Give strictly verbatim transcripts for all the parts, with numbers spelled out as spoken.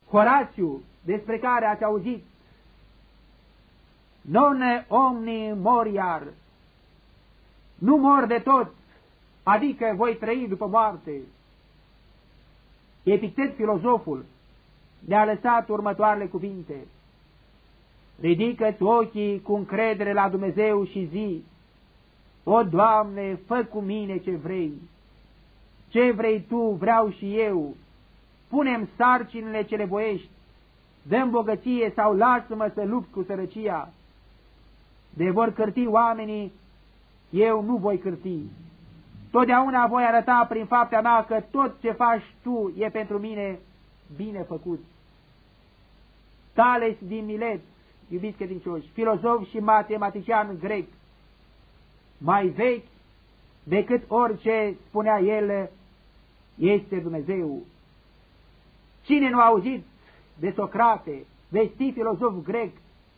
Horațiu, despre care ați auzit, non omni moriar, nu mor de tot, adică voi trăi după moarte. Epictet, filozoful, ne-a lăsat următoarele cuvinte: ridică-ți ochii cu încredere la Dumnezeu și zi: o, Doamne, fă cu mine ce vrei. Ce vrei Tu, vreau și eu. Pune-mi sarcinile ce le voiești. Dă-mi bogăție sau lasă-mă să lupt cu sărăcia. De vor cârti oamenii, eu nu voi cârti. Totdeauna voi arăta prin faptea mea că tot ce faci Tu e pentru mine bine făcut. Tales din Milet, iubiți credincioși, filozof și matematician grec, mai vechi decât orice spunea el, este Dumnezeu. Cine nu a auzit de Socrate, vestit filozof grec?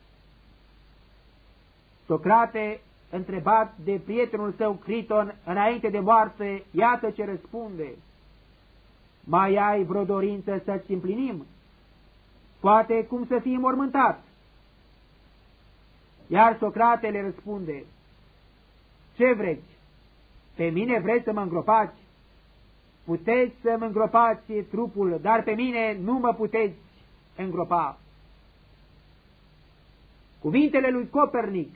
Socrate, întrebat de prietenul său Criton înainte de moarte, iată ce răspunde: mai ai vreo dorință să-ți împlinim? Poate cum să fii mormântat. Iar Socrate le răspunde: ce vreți? Pe mine vreți să mă îngropați? Puteți să-mi îngropați trupul, dar pe mine nu mă puteți îngropa. Cuvintele lui Copernic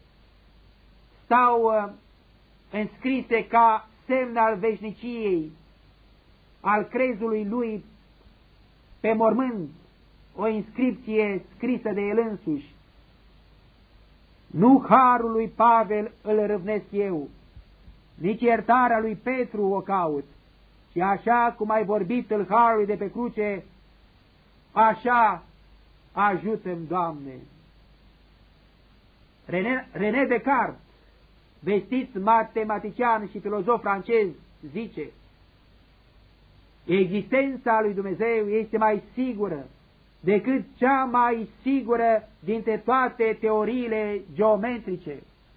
stau uh, înscrise ca semn al veșniciei, al crezului lui pe mormânt, o inscripție scrisă de el însuși: nu harul lui Pavel îl râvnesc eu, nici iertarea lui Petru o caut, și așa cum ai vorbit tâlharului de pe cruce, așa ajută-mi, Doamne. René, René Descartes, vestit matematician și filozof francez, zice: existența lui Dumnezeu este mai sigură decât cea mai sigură dintre toate teoriile geometrice.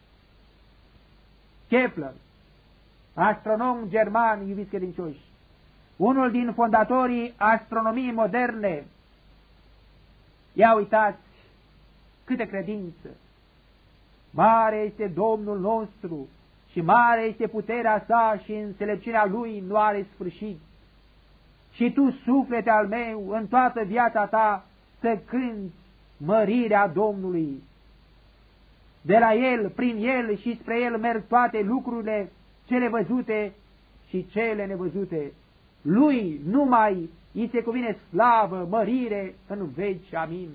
Kepler, astronom german, iubiți credincioși, unul din fondatorii astronomiei moderne, ia uitați câtă credință! Mare este Domnul nostru și mare este puterea sa și înțelepciunea lui nu are sfârșit. Și tu, suflete al meu, în toată viața ta să cânți mărirea Domnului. De la El, prin El și spre El merg toate lucrurile, cele văzute și cele nevăzute. Lui numai îi se cuvine slavă, mărire în veci. Amin.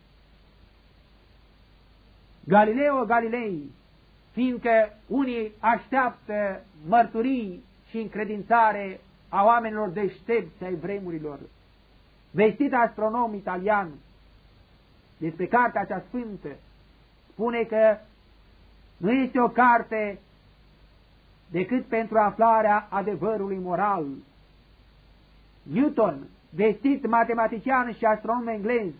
Galileo Galilei, fiindcă unii așteaptă mărturii și încredințare a oamenilor deștepți ai vremurilor, vestit astronom italian, despre cartea cea sfântă, spune că nu este o carte decât pentru aflarea adevărului moral. Newton, vestit matematician și astronom englez,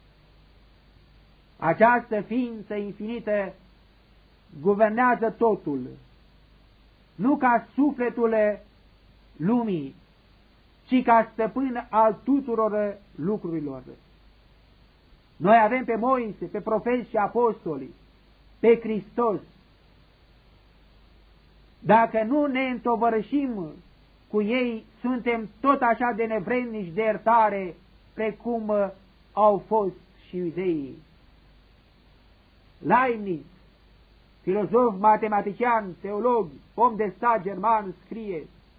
această ființă infinită guvernează totul, nu ca sufletul lumii, ci ca stăpân al tuturor lucrurilor. Noi avem pe Moise, pe profeți și apostoli, pe Hristos. Dacă nu ne întovărășim cu ei, suntem tot așa de nevrednici de iertare, precum au fost și iudeii. Leibniz, filozof, matematician, teolog, om de stat german, scrie: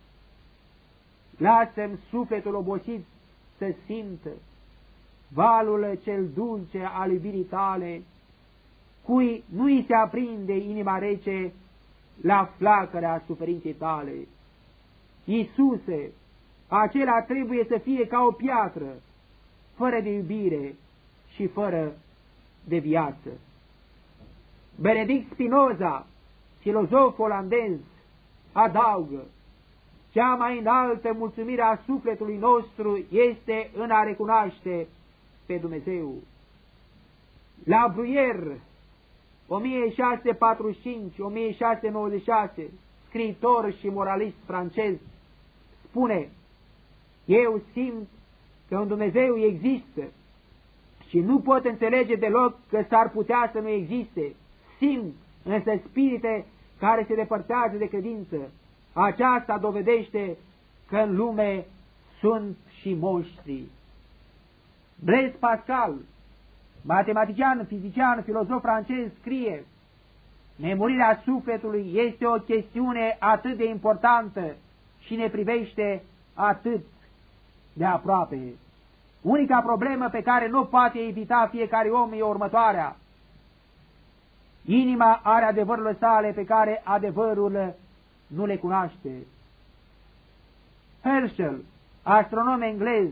lasă-mi sufletul obosit să simtă valul cel dulce al iubirii tale, cui nu îi se aprinde inima rece la flacărea suferinței tale. Iisuse, acela trebuie să fie ca o piatră, fără de iubire și fără de viață. Benedict Spinoza, filozof olandez, adaugă: cea mai înaltă mulțumire a sufletului nostru este în a recunoaște pe Dumnezeu. La Bruyère, o mie șase sute patruzeci și cinci - o mie șase sute nouăzeci și șase, scriitor și moralist francez, spune: eu simt că că un Dumnezeu există și nu pot înțelege deloc că s-ar putea să nu existe. Simt însă spirite care se depărtează de credință. Aceasta dovedește că în lume sunt și monștri. Blaise Pascal, matematician, fizician, filozof francez, scrie: nemurirea sufletului este o chestiune atât de importantă și ne privește atât de aproape. Unica problemă pe care nu poate evita fiecare om e următoarea: inima are adevărurile sale pe care adevărul nu le cunoaște. Herschel, astronom englez: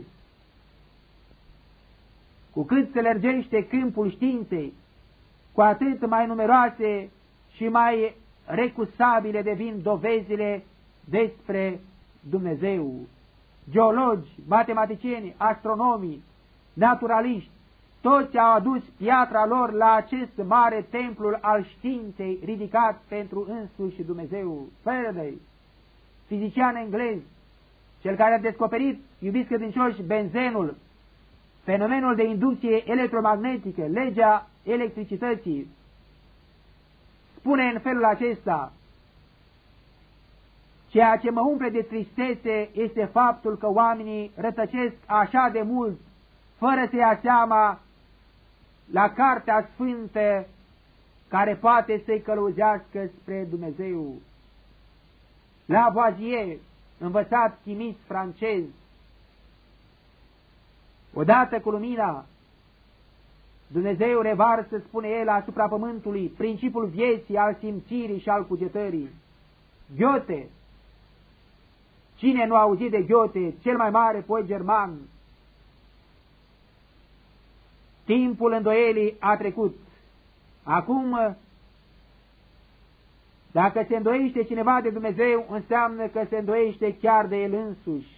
cu cât se lărgește câmpul științei, cu atât mai numeroase și mai recusabile devin dovezile despre Dumnezeu. Geologi, matematicieni, astronomii, naturaliști, toți au adus piatra lor la acest mare templu al științei ridicat pentru însuși Dumnezeu. Faraday, fizician englez, cel care a descoperit, iubiți credincioși, benzenul, fenomenul de inducție electromagnetică, legea electricității, spune în felul acesta: ceea ce mă umple de tristețe este faptul că oamenii rătăcesc așa de mult, fără să ia seama la Cartea Sfântă care poate să-i călăuzească spre Dumnezeu. Lavoisier, învățat chimist francez: odată cu lumina, Dumnezeu revarsă, spune el, asupra pământului principiul vieții, al simțirii și al cugetării. Goethe, cine nu a auzit de Goethe, cel mai mare poet german? Timpul îndoielii a trecut. Acum, dacă se îndoiește cineva de Dumnezeu, înseamnă că se îndoiește chiar de el însuși.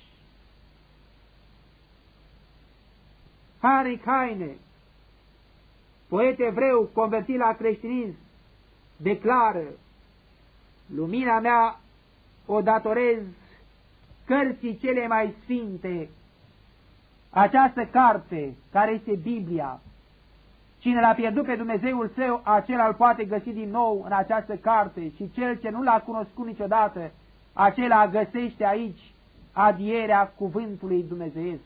Heinrich Heine, poet evreu convertit la creștinism, declară: lumina mea o datorez cărții cele mai sfinte. Această carte, care este Biblia, cine l-a pierdut pe Dumnezeul său, acela îl poate găsi din nou în această carte, și cel ce nu l-a cunoscut niciodată, acela găsește aici adierea cuvântului dumnezeiesc.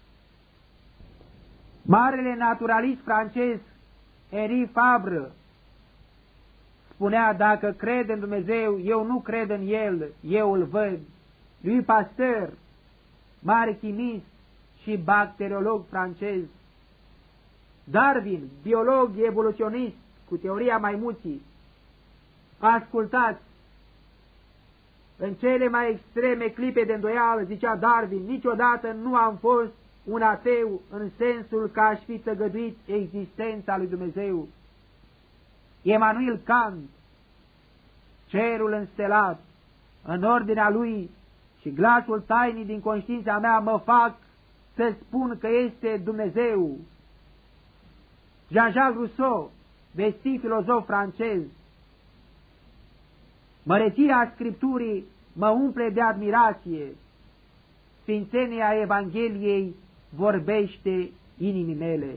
Marele naturalist francez Henri Fabre spunea: dacă cred în Dumnezeu, eu nu cred în El, eu îl văd. Louis Pasteur, mare chimist și bacteriolog francez. Darwin, biolog evoluționist cu teoria maimuții. Ascultați, în cele mai extreme clipe de îndoială, zicea Darwin, niciodată nu am fost un ateu în sensul că aș fi tăgăduit existența lui Dumnezeu. Emanuel Kant, cerul înstelat, în ordinea lui și glasul tainic din conștiința mea mă fac să spun că este Dumnezeu. Jean-Jacques Rousseau, vestit filozof francez: măreția Scripturii mă umple de admirație, sfințenia Evangheliei vorbește inimii mele.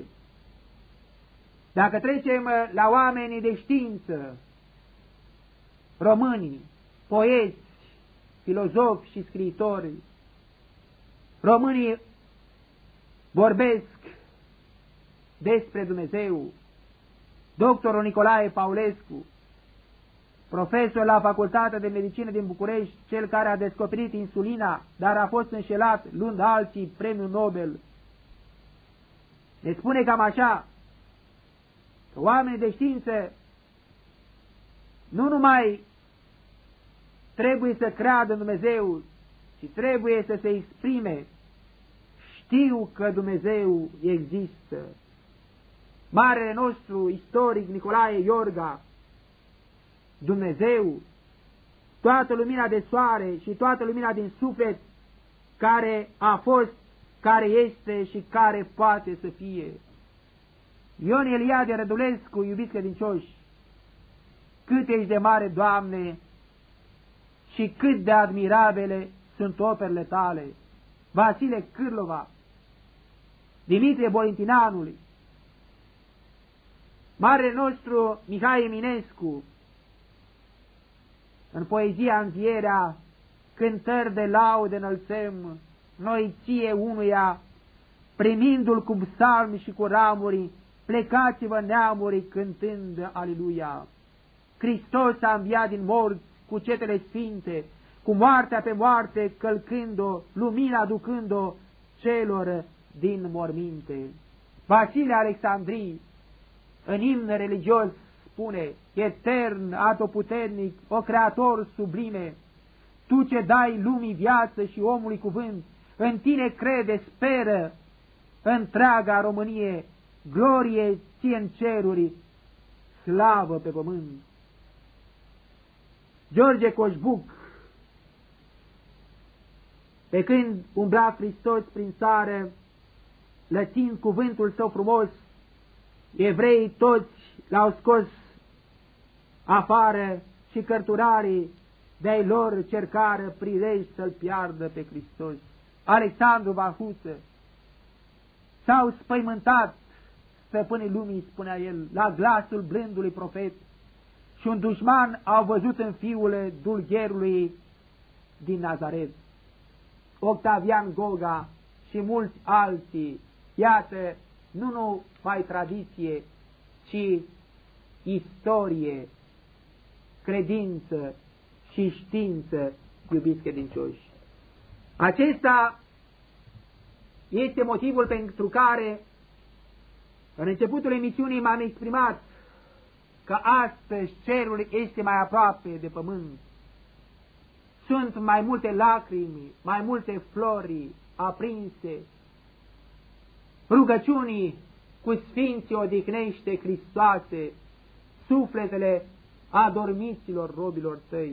Dacă trecem la oamenii de știință, românii, poeți, filozofi și scriitori, românii vorbesc despre Dumnezeu. Doctorul Nicolae Paulescu, profesor la Facultatea de Medicină din București, cel care a descoperit insulina, dar a fost înșelat luând alții premiul Nobel, ne spune cam așa: că oamenii de știință nu numai trebuie să creadă în Dumnezeu, ci trebuie să se exprime: știu că Dumnezeu există. Marele nostru istoric Nicolae Iorga: Dumnezeu, toată lumina de soare și toată lumina din suflet, care a fost, care este și care poate să fie. Ion Eliade Rădulescu, iubiți credincioși: cât ești de mare, Doamne, și cât de admirabile sunt operele tale. Vasile Cârlova: Dimitrie Bolintinanului, marele nostru Mihai Eminescu, în poezia Învierea, cântări de laude înălțăm, noi ție unuia, primindu-l cu psalmi și cu ramuri, plecați-vă neamuri cântând Aliluia. Hristos a înviat din morți cu cetele sfinte, cu moartea pe moarte călcând-o, lumina aducând-o celor din morminte. Vasile Alexandrii, în imn religios, spune: etern, atoputernic, o creator sublime, tu ce dai lumii viață și omului cuvânt, în tine crede, speră întreaga Românie, glorie ție în ceruri, slavă pe pământ. George Coșbuc, pe când umbla Hristos prin țară, lățind cuvântul său frumos, evreii toți l-au scos afară și cărturarii de-ai lor cercară prilej să-l piardă pe Hristos. Alexandru Vahuță, s-au spăimântat stăpânii lumii, spunea el, la glasul blândului profet, și un dușman au văzut în fiul dulgherului din Nazaret. Octavian Goga și mulți alții, iată, nu numai tradiție, ci istorie, credință și știință, iubiți credincioși. Acesta este motivul pentru care în începutul emisiunii m-am exprimat că astăzi cerul este mai aproape de pământ. Sunt mai multe lacrimi, mai multe flori aprinse. Rugăciunii cu sfinții odihnește, Hristoase, sufletele adormiților robilor tăi.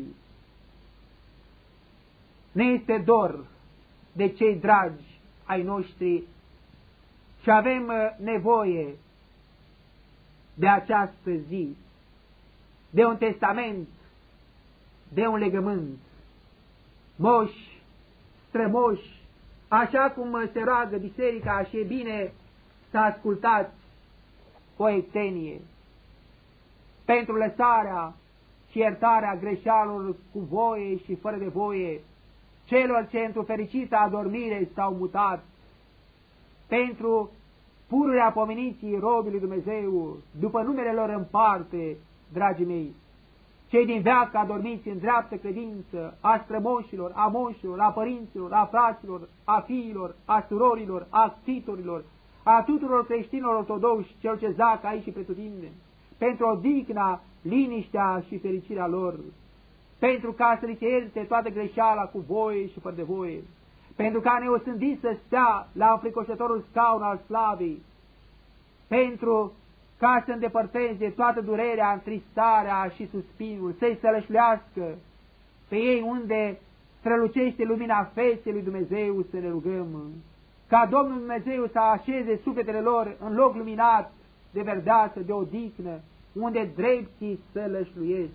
Ne este dor de cei dragi ai noștri și avem nevoie de această zi, de un testament, de un legământ. Moși, strămoși, așa cum se roagă biserica, și e bine să ascultați poetenie pentru lăsarea și iertarea greșealor cu voie și fără de voie, celor ce într-o fericită adormire s-au mutat, pentru pururea pomeniții robii lui Dumnezeu, după numele lor în parte, dragii mei, cei din veac adormiți în dreaptă credință, a strămoșilor, a moșilor, a părinților, a fraților, a fiilor, a surorilor, a ctitorilor, a tuturor creștinilor ortodoxi, cel ce zac aici și pretutindeni, pentru odihna, liniștea și fericirea lor, pentru ca să li se ierte toată greșeala cu voie și fără de voie, pentru ca neosândit să stea la înfricoșătorul scaun al slavei, pentru ca să îndepărteze toată durerea, întristarea și suspinul, să-i sălășlească pe ei unde strălucește lumina feței lui Dumnezeu, să ne rugăm, ca Domnul Dumnezeu să așeze sufletele lor în loc luminat de verdeață, de odihnă, unde drepții sălășluiesc.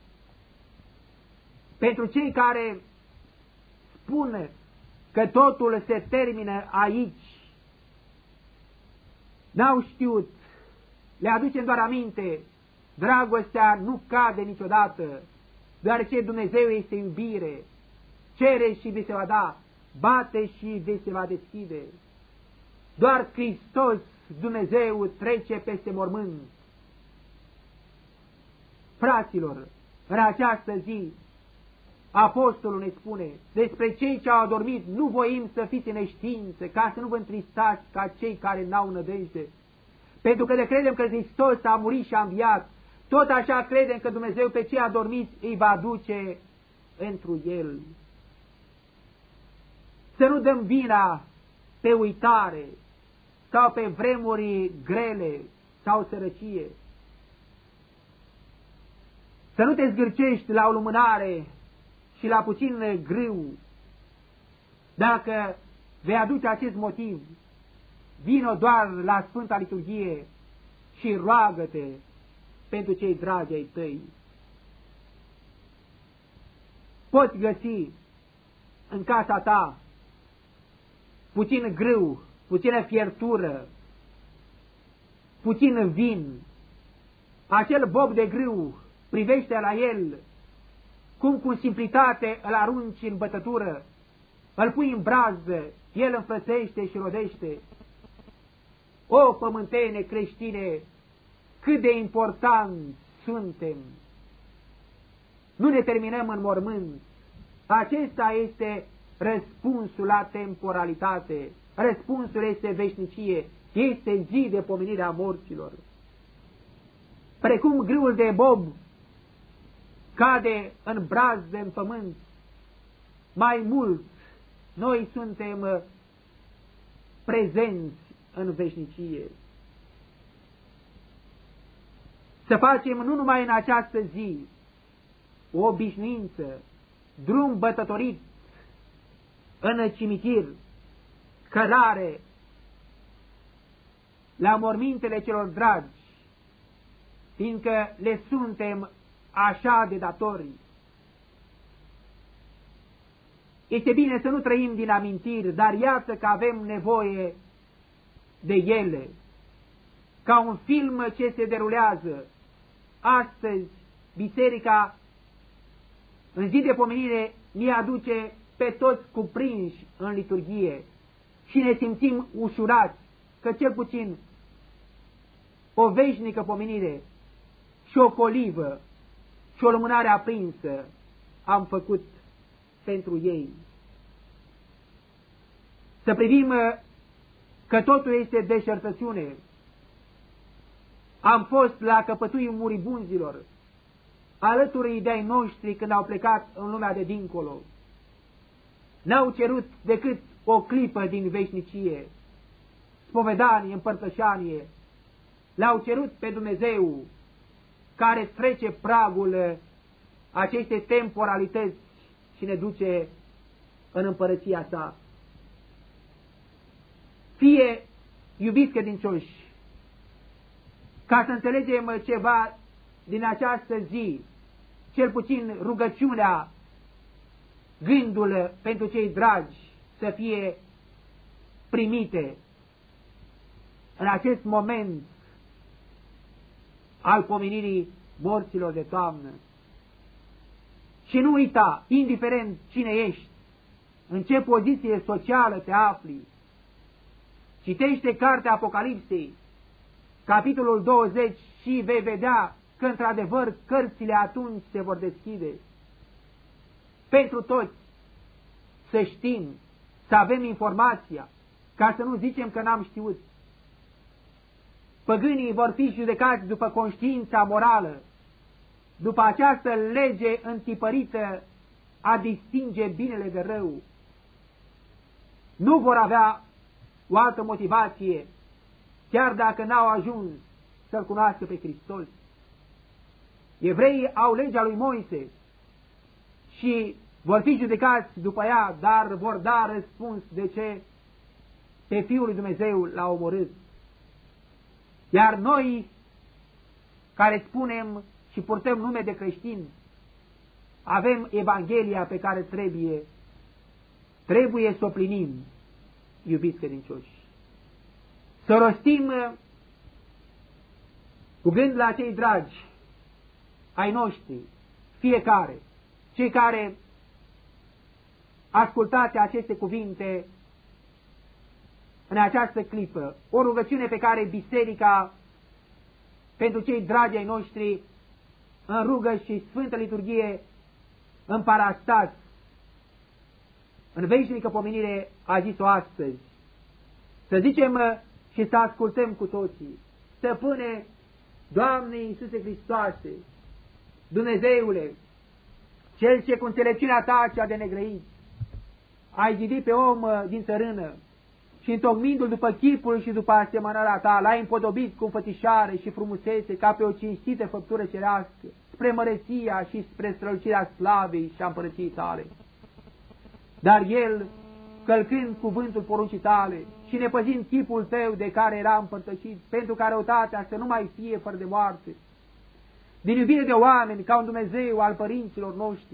Pentru cei care spun că totul se termină aici, n-au știut, le aducem doar aminte, dragostea nu cade niciodată, deoarece Dumnezeu este iubire, cere și vi se va da, bate și vi se va deschide. Doar Hristos, Dumnezeu, trece peste mormânt. Fraților, în această zi, Apostolul ne spune, despre cei ce au adormit, nu voim să fiți în neștiință, ca să nu vă întristați ca cei care n-au nădejde. Pentru că de credem că Hristos a murit și a înviat, tot așa credem că Dumnezeu pe cei adormiți îi va duce întru El. Să nu dăm vina pe uitare sau pe vremuri grele sau sărăcie. Să nu te zgârcești la o lumânare și la puțin grâu. Dacă vei aduce acest motiv, vino doar la Sfânta Liturghie și roagă-te pentru cei dragi ai tăi. Poți găsi în casa ta puțin grâu puțină fiertură, puțin vin, acel bob de grâu, privește la el, cum cu simplitate îl arunci în bătătură, îl pui în brază, el înflățește și rodește. O, pământene creștine, cât de important suntem! Nu ne terminăm în mormânt. Acesta este răspunsul la temporalitate. Răspunsul este veșnicie. Este zi de pomenire a morților. Precum grâul de bob cade în brază în pământ, mai mult noi suntem prezenți în veșnicie. Să facem nu numai în această zi o obișnuință, drum bătătorit în cimitir, cărare la mormintele celor dragi, fiindcă le suntem așa de datori. Este bine să nu trăim din amintiri, dar iată că avem nevoie de ele, ca un film ce se derulează. Astăzi, biserica, în zi de pomenire, ne aduce pe toți cuprinși în liturghie și ne simțim ușurați că cel puțin o veșnică pomenire și o colivă și o lumânare aprinsă am făcut pentru ei. Să privim că totul este deșertăciune. Am fost la căpătuiul muribunzilor, alături de ai noștri când au plecat în lumea de dincolo. N-au cerut decât o clipă din veșnicie, spovedanie, împărtășanie. L-au cerut pe Dumnezeu, care trece pragul acestei temporalități și ne duce în împărăția sa. Fie, iubiți credincioși, ca să înțelegem ceva din această zi, cel puțin rugăciunea, gândul pentru cei dragi să fie primite în acest moment al pomenirii morților de toamnă. Și nu uita, indiferent cine ești, în ce poziție socială te afli, citește cartea Apocalipsei, capitolul douăzeci, și vei vedea că într-adevăr cărțile atunci se vor deschide. Pentru toți să știm, să avem informația, ca să nu zicem că n-am știut. Păgânii vor fi judecați după conștiința morală, după această lege întipărită a distinge binele de rău. Nu vor avea o altă motivație, chiar dacă n-au ajuns să-L cunoască pe Hristos. Evreii au legea lui Moise și vor fi judecați după ea, dar vor da răspuns de ce pe Fiul lui Dumnezeu l-a omorât. Iar noi, care spunem și purtăm nume de creștini, avem Evanghelia pe care trebuie, trebuie să o plinim, iubiți credincioși. Să rostim cu gând la cei dragi ai noștri, fiecare, cei care ascultați aceste cuvinte în această clipă, o rugăciune pe care biserica pentru cei dragi ai noștri în rugă și Sfântă Liturghie în parastas, în veșnică pomenire a zis-o astăzi. Să zicem și să ascultăm cu toții: Stăpâne, Doamne Iisuse Hristoase, Dumnezeule, Cel ce cu înțelepciunea Ta cea de negrăit ai zidit pe om din țărână și întocmindu-l după chipul și după asemănarea Ta, l-ai împodobit cu înfățișare și frumusețe ca pe o cinstită făptură cerească, spre măreția și spre strălucirea slavei și a împărăției Tale. Dar el, călcând cuvântul poruncii Tale și nepăzind chipul Tău de care era împărtășit, pentru ca răutatea să nu mai fie fără de moarte, din iubire de oameni, ca un Dumnezeu al părinților noștri,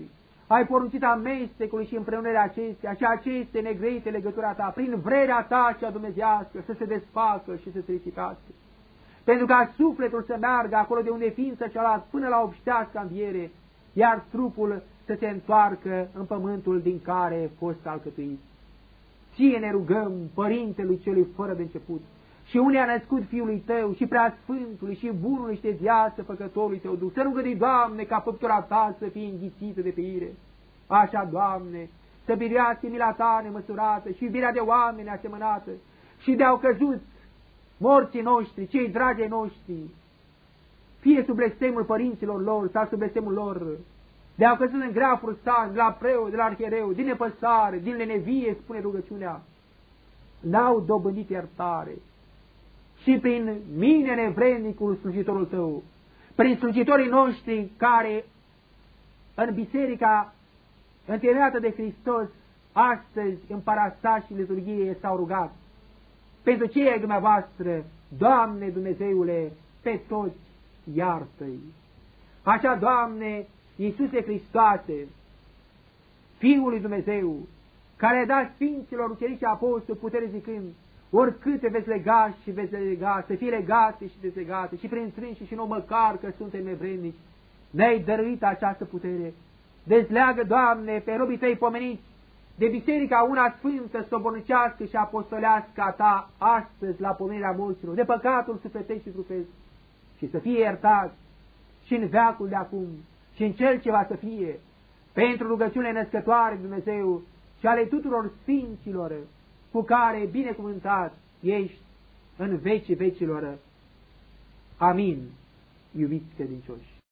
ai poruncit amestecului și împreunarea acestea și aceste negrăite legătura ta, prin vrerea ta cea dumnezească, să se desfacă și să se ridicați. Pentru ca sufletul să meargă acolo de unde ființa cealaltă până la obștească înviere, iar trupul să se întoarcă în pământul din care a fost alcătuit. Ție ne rugăm, Părintelui celui fără de început, și unde a născut Fiului Tău, și Preasfântului, și Bunului și de viață Făcătorului Tău Duh, să nu gândi, Doamne, ca făptura Ta să fie înghițită de pe ire. Așa, Doamne, să biruiască mila Ta nemăsurată și iubirea de oameni asemănată, și de-au căzut morții noștri, cei dragi ai noștri, fie sub blestemul părinților lor sau sub blestemul lor, de-au căzut în graful stan, de la preot, de la arhiereu, din nepăsare, din lenevie, spune rugăciunea, n-au dobândit iertare. Și prin mine, nevrednicul, slujitorul Tău, prin slujitorii noștri care în biserica întemeiată de Hristos, astăzi în parastas și liturghie s-au rugat, pentru cei ai dumneavoastră, Doamne Dumnezeule, pe toți iartă-i. Așa, Doamne, Iisuse Hristoase, Fiul lui Dumnezeu, care a dat Sfinților ucenici și apostoli putere zicând, oricâte veți lega și veți lega, să fie legate și dezlegate, și prin strânși și nu măcar că suntem nevrednici, ne-ai dăruit această putere. Dezleagă, Doamne, pe robii Tăi pomeniți, de biserica una sfântă, sobornicească și apostolească a Ta, astăzi la pomenirea mulților, de păcatul sufletesc și trupesc, și să fie iertați și în veacul de acum, și în cel ce va să fie, pentru rugăciunile născătoare Dumnezeu și ale tuturor sfinților, cu care binecuvântat ești în vecii vecilor. Amin, iubiți credincioși.